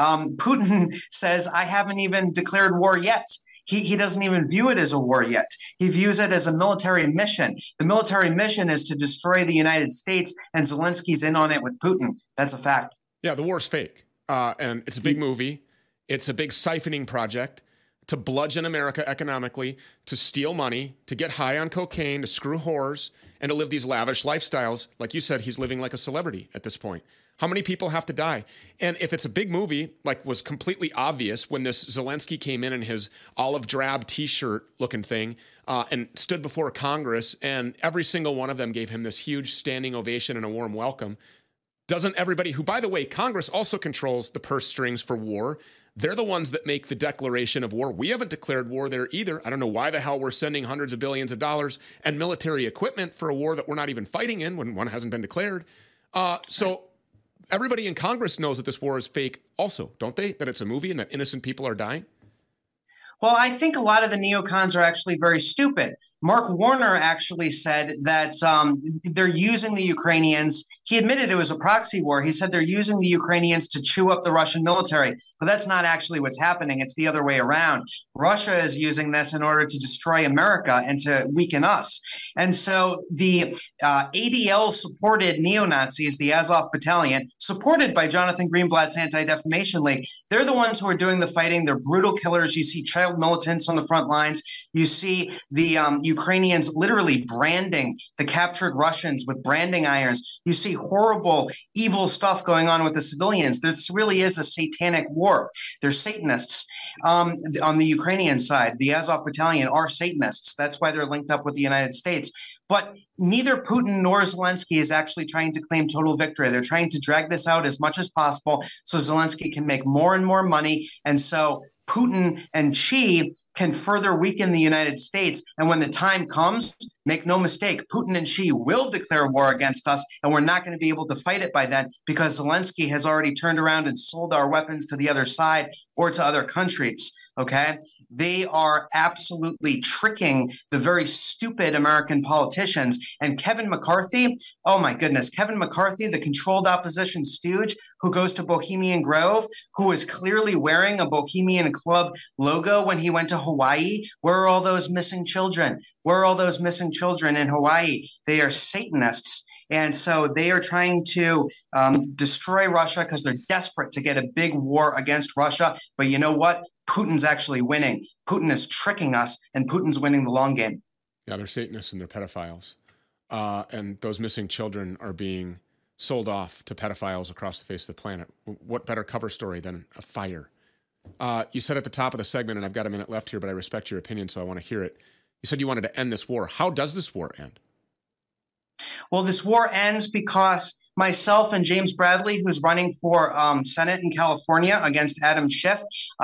S11: Putin says, I haven't even declared war yet. He doesn't even view it as a war yet. He views it as a military mission. The military mission is to destroy the United States, and Zelensky's in on it with Putin. That's a fact.
S2: Yeah, the war's fake. And it's a big movie. It's a big siphoning project to bludgeon America economically, to steal money, to get high on cocaine, to screw whores, and to live these lavish lifestyles. Like you said, he's living like a celebrity at this point. How many people have to die? And if it's a big movie, like was completely obvious when this Zelensky came in his olive drab T-shirt looking thing and stood before Congress, and every single one of them gave him this huge standing ovation and a warm welcome, doesn't everybody, who, by the way, Congress also controls the purse strings for war, they're the ones that make the declaration of war. We haven't declared war there either. I don't know why the hell we're sending hundreds of billions of dollars and military equipment for a war that we're not even fighting in when one hasn't been declared. So everybody in Congress knows that this war is fake also, don't they? That it's a movie and that innocent people are dying?
S11: Well, I think a lot of the neocons are actually very stupid. Mark Warner actually said that they're using the Ukrainians. He admitted it was a proxy war. He said they're using the Ukrainians to chew up the Russian military. But that's not actually what's happening. It's the other way around. Russia is using this in order to destroy America and to weaken us. And so the ADL-supported neo-Nazis, the Azov Battalion, supported by Jonathan Greenblatt's Anti-Defamation League, they're the ones who are doing the fighting. They're brutal killers. You see child militants on the front lines. You see the Ukrainians literally branding the captured Russians with branding irons. You see horrible, evil stuff going on with the civilians. This really is a satanic war. They're Satanists. On the Ukrainian side, the Azov Battalion are Satanists. That's why they're linked up with the United States. But neither Putin nor Zelensky is actually trying to claim total victory. They're trying to drag this out as much as possible so Zelensky can make more and more money. And so Putin and Xi can further weaken the United States. And when the time comes, make no mistake, Putin and Xi will declare war against us, and we're not going to be able to fight it by then because Zelensky has already turned around and sold our weapons to the other side or to other countries. Okay, They are absolutely tricking the very stupid American politicians. And Kevin McCarthy, oh my goodness, Kevin McCarthy, the controlled opposition stooge who goes to Bohemian Grove, who is clearly wearing a Bohemian Club logo when he went to Hawaii. Where are all those missing children? Where are all those missing children in Hawaii? They are Satanists. And so they are trying to destroy Russia because they're desperate to get a big war against Russia. But you know what? Putin's actually winning. Putin is tricking us, and Putin's winning the long game.
S2: Yeah, they're Satanists and they're pedophiles. And those missing children are being sold off to pedophiles across the face of the planet. What better cover story than a fire? You said at the top of the segment, and I've got a minute left here, but I respect your opinion, so I want to hear it. You said you wanted to end this war. How does this war end?
S11: Well, this war ends because myself and James Bradley, who's running for Senate in California against Adam Schiff,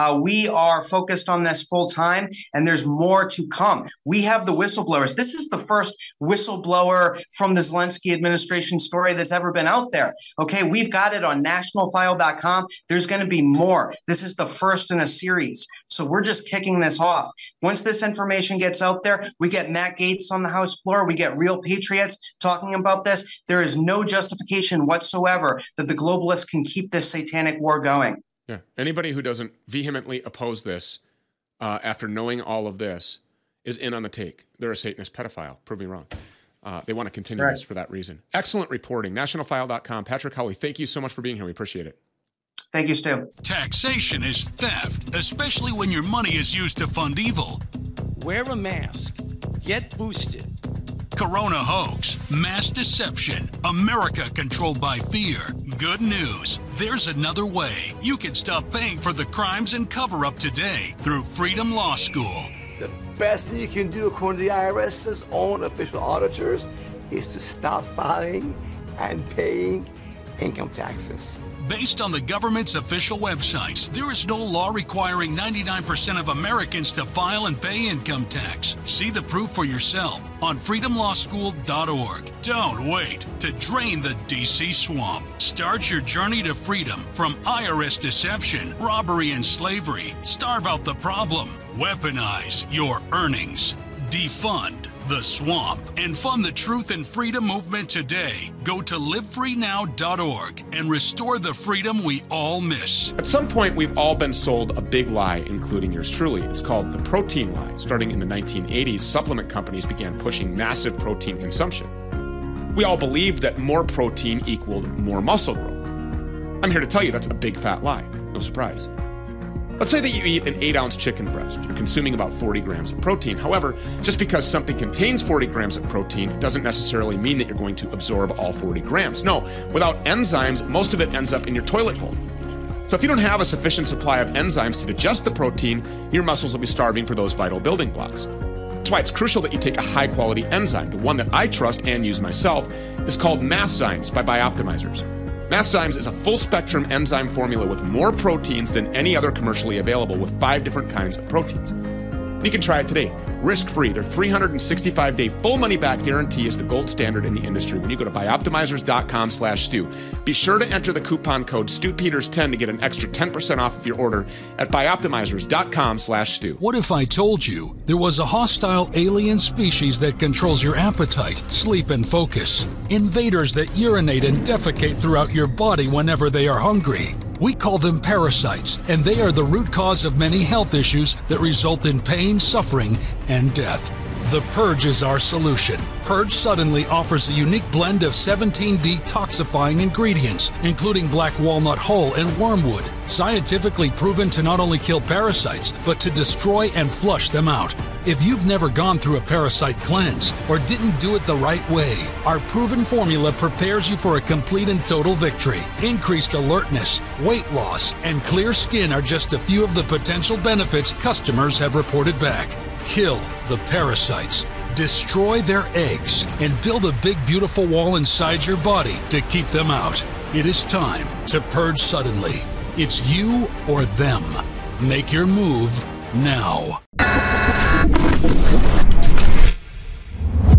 S11: we are focused on this full time, and there's more to come. We have the whistleblowers. This is the first whistleblower from the Zelensky administration story that's ever been out there. Okay, we've got it on nationalfile.com. There's going to be more. This is the first in a series. So we're just kicking this off. Once this information gets out there, we get Matt Gaetz on the House floor. We get real patriots talking about this. There is no justification whatsoever that the globalists can keep this satanic war going.
S2: Yeah. Anybody who doesn't vehemently oppose this after knowing all of this is in on the take. They're a Satanist pedophile. Prove me wrong. They want to continue this for that reason. Excellent reporting. Nationalfile.com. Patrick Howley, thank you so much for being here. We appreciate it.
S11: Thank you, Stu.
S4: Taxation is theft, especially when your money is used to fund evil.
S12: Wear a mask. Get boosted.
S4: Corona hoax, mass deception, America controlled by fear. Good news, there's another way. You can stop paying for the crimes and cover-up today through Freedom Law School.
S13: The best thing you can do, according to the IRS's own official auditors, is to stop filing and paying income taxes.
S4: Based on the government's official websites, there is no law requiring 99% of Americans to file and pay income tax. See the proof for yourself on freedomlawschool.org. Don't wait to drain the DC swamp. Start your journey to freedom from IRS deception, robbery, and slavery. Starve out the problem. Weaponize your earnings. Defund the swamp and fund the truth and freedom movement today. Go to livefreenow.org and restore the freedom we all miss.
S2: At some point, we've all been sold a big lie, including yours truly. It's called the protein lie. Starting in the 1980s, supplement companies began pushing massive protein consumption. We all believed that more protein equaled more muscle growth. I'm here to tell you that's a big fat lie. No surprise. Let's say that you eat an 8-ounce chicken breast. You're consuming about 40 grams of protein. However, just because something contains 40 grams of protein doesn't necessarily mean that you're going to absorb all 40 grams. No, without enzymes, most of it ends up in your toilet bowl. So if you don't have a sufficient supply of enzymes to digest the protein, your muscles will be starving for those vital building blocks. That's why it's crucial that you take a high-quality enzyme. The one that I trust and use myself is called Masszymes by Bioptimizers. Masszymes is a full-spectrum enzyme formula with more proteins than any other commercially available, with 5 different kinds of proteins. You can try it today, risk-free. Their 365-day full money-back guarantee is the gold standard in the industry. When you go to bioptimizers.com/Stu, be sure to enter the coupon code StuPeters10 to get an extra 10% off of your order at bioptimizers.com/Stu.
S4: What if I told you there was a hostile alien species that controls your appetite, sleep, and focus? Invaders that urinate and defecate throughout your body whenever they are hungry. We call them parasites, and they are the root cause of many health issues that result in pain, suffering, and death. The Purge is our solution. Purge Suddenly offers a unique blend of 17 detoxifying ingredients, including black walnut hull and wormwood, scientifically proven to not only kill parasites, but to destroy and flush them out. If you've never gone through a parasite cleanse or didn't do it the right way, our proven formula prepares you for a complete and total victory. Increased alertness, weight loss, and clear skin are just a few of the potential benefits customers have reported back. Kill the parasites, destroy their eggs, and build a big, beautiful wall inside your body to keep them out. It is time to purge suddenly. It's you or them. Make your move now.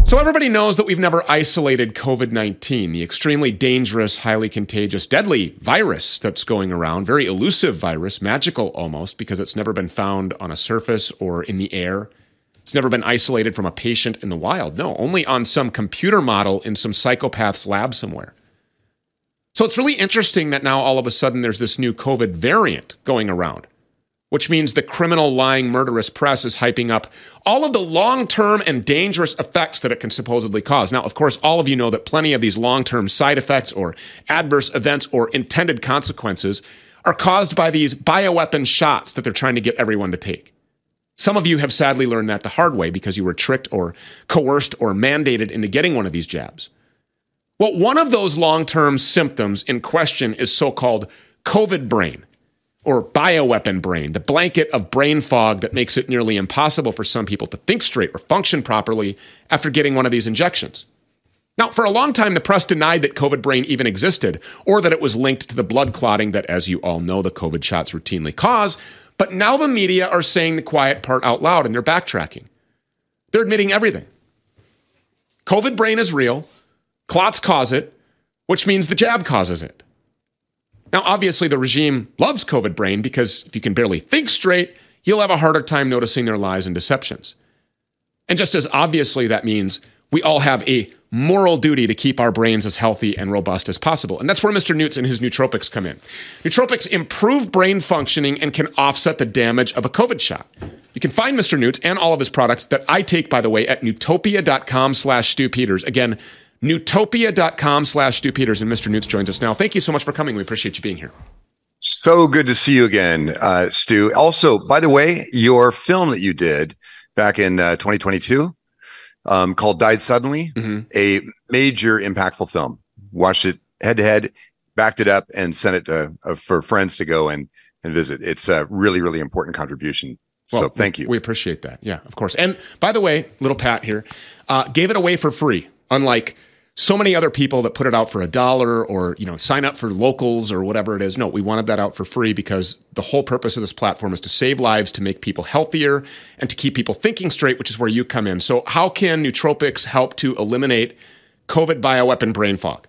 S2: So everybody knows that we've never isolated COVID-19, the extremely dangerous, highly contagious, deadly virus that's going around, very elusive virus, magical almost, because it's never been found on a surface or in the air. It's never been isolated from a patient in the wild. No, only on some computer model in some psychopath's lab somewhere. So it's really interesting that now all of a sudden there's this new COVID variant going around, which means the criminal, lying, murderous press is hyping up all of the long-term and dangerous effects that it can supposedly cause. Now, of course, all of you know that plenty of these long-term side effects or adverse events or intended consequences are caused by these bioweapon shots that they're trying to get everyone to take. Some of you have sadly learned that the hard way because you were tricked or coerced or mandated into getting one of these jabs. Well, one of those long-term symptoms in question is so-called COVID brain, or bioweapon brain, the blanket of brain fog that makes it nearly impossible for some people to think straight or function properly after getting one of these injections. Now, for a long time, the press denied that COVID brain even existed, or that it was linked to the blood clotting that, as you all know, the COVID shots routinely cause. But now the media are saying the quiet part out loud, and they're backtracking. They're admitting everything. COVID brain is real. Clots cause it, which means the jab causes it. Now, obviously, the regime loves COVID brain because if you can barely think straight, you'll have a harder time noticing their lies and deceptions. And just as obviously, that means we all have a moral duty to keep our brains as healthy and robust as possible. And that's where Mr. Newts and his nootropics come in. Nootropics improve brain functioning and can offset the damage of a COVID shot. You can find Mr. Newts and all of his products that I take, by the way, at Nootopia.com/Stu Peters. Again, Nootopia.com/Stu Peters, and Mr. Newts joins us now. Thank you so much for coming. We appreciate you being here.
S14: So good to see you again, Stu. Also, by the way, your film that you did back in 2022 called Died Suddenly, a major impactful film. Watched it head to head, backed it up, and sent it for friends to go and visit. It's a really, really important contribution. Well, so thank you.
S2: We appreciate that. Yeah, of course. And by the way, little Pat here, gave it away for free, unlike so many other people that put it out for $1 or, sign up for locals or whatever it is. No, we wanted that out for free because the whole purpose of this platform is to save lives, to make people healthier, and to keep people thinking straight, which is where you come in. So how can nootropics help to eliminate COVID bioweapon brain fog?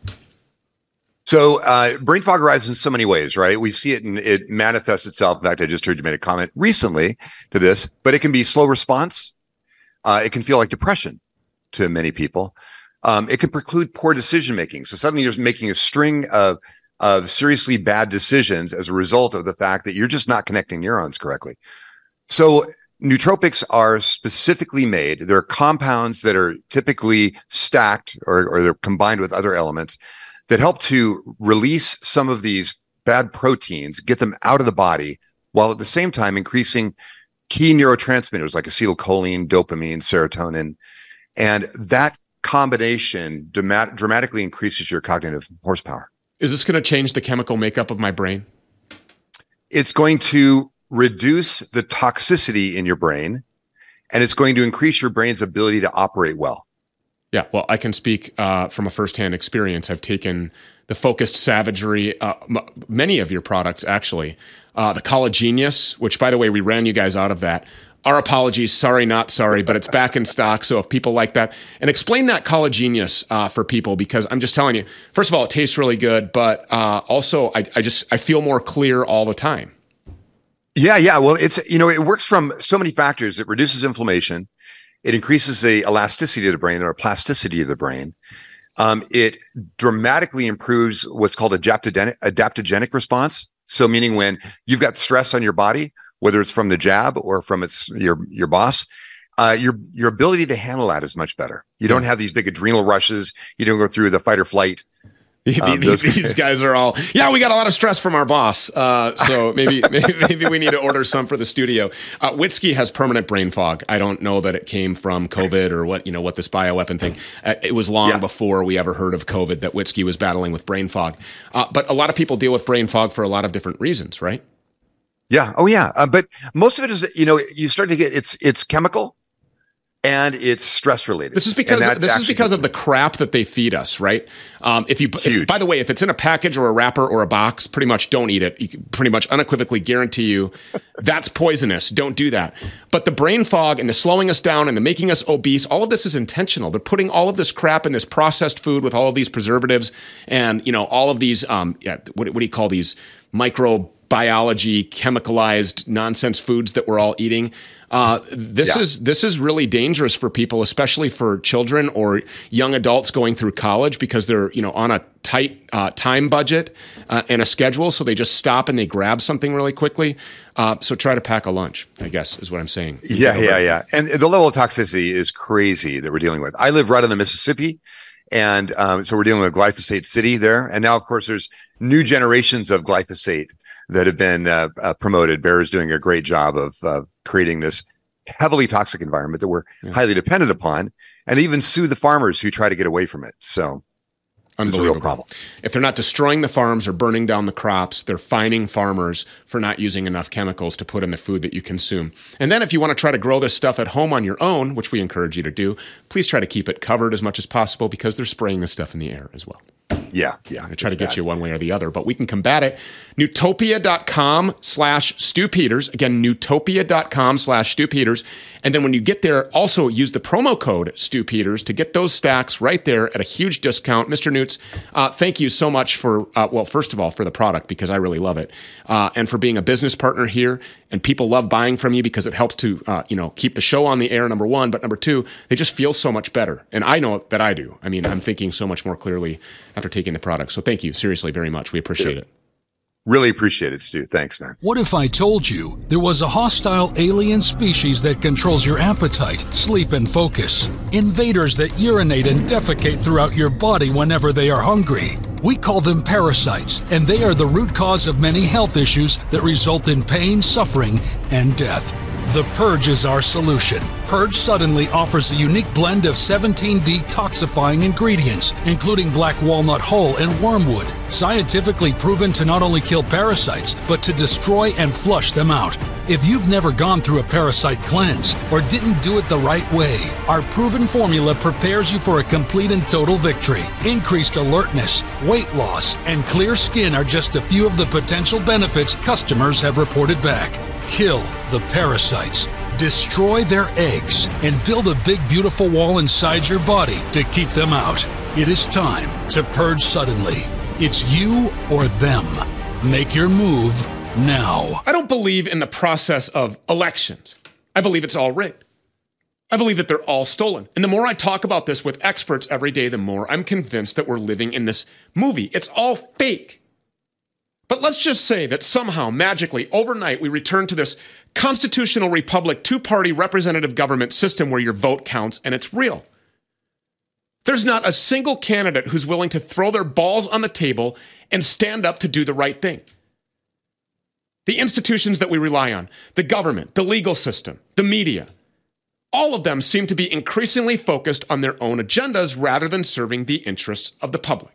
S14: So brain fog arises in so many ways, right? We see it and it manifests itself. In fact, I just heard you made a comment recently to this, but it can be slow response. It can feel like depression to many people. It can preclude poor decision making. So suddenly you're making a string of seriously bad decisions as a result of the fact that you're just not connecting neurons correctly. So nootropics are specifically made. They're compounds that are typically stacked or they're combined with other elements that help to release some of these bad proteins, get them out of the body, while at the same time increasing key neurotransmitters like acetylcholine, dopamine, serotonin. And that combination dramatically increases your cognitive horsepower.
S2: Is this going to change the chemical makeup of my brain?
S14: It's going to reduce the toxicity in your brain, and it's going to increase your brain's ability to operate well.
S2: Yeah, well, I can speak from a firsthand experience. I've taken the Focused Savagery, many of your products, actually. The Collagenius, which, by the way, we ran you guys out of that. Our apologies, sorry, not sorry, but it's back in stock. So if people like that, and explain that Collagenius for people, because I'm just telling you, first of all, it tastes really good, but also I feel more clear all the time.
S14: Yeah. Well, it works from so many factors. It reduces inflammation. It increases the elasticity of the brain or plasticity of the brain. It dramatically improves what's called adaptogenic response. So meaning when you've got stress on your body, whether it's from the jab or from your boss, your ability to handle that is much better. You don't have these big adrenal rushes. You don't go through the fight or flight.
S2: These guys are all, we got a lot of stress from our boss. So maybe we need to order some for the studio. Whiskey has permanent brain fog. I don't know that it came from COVID or what this bioweapon thing. It was long before we ever heard of COVID that whiskey was battling with brain fog. But a lot of people deal with brain fog for a lot of different reasons, right?
S14: Yeah. Oh, yeah. But most of it is, you start to get it's chemical. and it's stress related.
S2: This is because of the crap that they feed us, right? By the way, if it's in a package or a wrapper or a box, pretty much don't eat it. You can pretty much unequivocally guarantee you that's poisonous. Don't do that. But the brain fog and the slowing us down and the making us obese, all of this is intentional. They're putting all of this crap in this processed food with all of these preservatives and, all of these, what do you call these microbiology, chemicalized nonsense foods that we're all eating. This is really dangerous for people, especially for children or young adults going through college because they're on a tight time budget and a schedule, so they just stop and they grab something really quickly. So try to pack a lunch, I guess, is what I'm saying.
S14: Yeah. And the level of toxicity is crazy that we're dealing with. I live right on the Mississippi, and so we're dealing with glyphosate city there. And now, of course, there's new generations of glyphosate that have been promoted. Bayer's doing a great job of creating this heavily toxic environment that we're highly dependent upon, and even sue the farmers who try to get away from it. So it's a real problem.
S2: If they're not destroying the farms or burning down the crops, they're fining farmers for not using enough chemicals to put in the food that you consume. And then if you want to try to grow this stuff at home on your own, which we encourage you to do, please try to keep it covered as much as possible because they're spraying this stuff in the air as well.
S14: Yeah.
S2: I try to get you one way or the other, but we can combat it. Newtopia.com/Stu Peters. Again, Newtopia.com/Stu Peters. And then when you get there, also use the promo code Stu Peters to get those stacks right there at a huge discount. Mr. Newts, thank you so much for, first of all, for the product because I really love it, and for being a business partner here. And people love buying from you because it helps to, keep the show on the air, number one. But number two, they just feel so much better. And I know that I do. I mean, I'm thinking so much more clearly after taking the product. So thank you, seriously, very much. We appreciate it.
S14: Really appreciate it, Stu. Thanks, man.
S4: What if I told you there was a hostile alien species that controls your appetite, sleep, and focus? Invaders that urinate and defecate throughout your body whenever they are hungry. We call them parasites, and they are the root cause of many health issues that result in pain, suffering, and death. The Purge is our solution. Purge Suddenly offers a unique blend of 17 detoxifying ingredients, including black walnut hull and wormwood, scientifically proven to not only kill parasites, but to destroy and flush them out. If you've never gone through a parasite cleanse or didn't do it the right way, our proven formula prepares you for a complete and total victory. Increased alertness, weight loss, and clear skin are just a few of the potential benefits customers have reported back. Kill the parasites, destroy their eggs, and build a big, beautiful wall inside your body to keep them out. It is time to purge suddenly. It's you or them. Make your move now.
S2: I don't believe in the process of elections. I believe it's all rigged. I believe that they're all stolen. And the more I talk about this with experts every day, the more I'm convinced that we're living in this movie. It's all fake. But let's just say that somehow, magically, overnight, we return to this constitutional republic, two-party representative government system where your vote counts and it's real. There's not a single candidate who's willing to throw their balls on the table and stand up to do the right thing. The institutions that we rely on, the government, the legal system, the media, all of them seem to be increasingly focused on their own agendas rather than serving the interests of the public.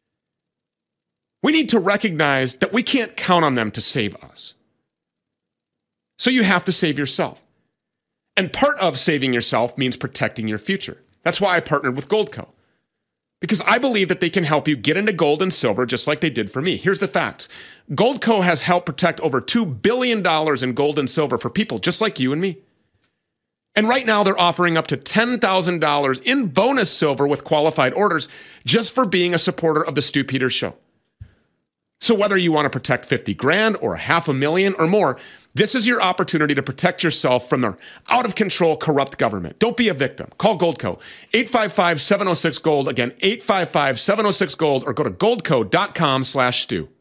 S2: We need to recognize that we can't count on them to save us. So you have to save yourself. And part of saving yourself means protecting your future. That's why I partnered with Goldco. Because I believe that they can help you get into gold and silver just like they did for me. Here's the facts. Goldco has helped protect over $2 billion in gold and silver for people just like you and me. And right now they're offering up to $10,000 in bonus silver with qualified orders just for being a supporter of the Stu Peters Show. So whether you want to protect 50 grand or $500,000 or more, this is your opportunity to protect yourself from their out-of-control, corrupt government. Don't be a victim. Call Goldco, 855-706-GOLD. Again, 855-706-GOLD, or go to goldco.com/Stu.